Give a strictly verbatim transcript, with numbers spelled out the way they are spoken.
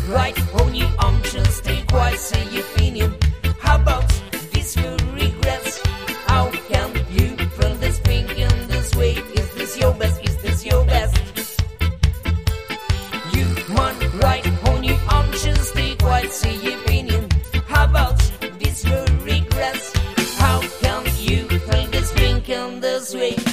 right on your options, stay quiet, say your opinion. How about this your regrets? How can you feel this pink in this way? Is this your best? Is this your best? You man, right on your options, stay quiet, say your opinion. How about this your regrets? How can you feel this pink in this way?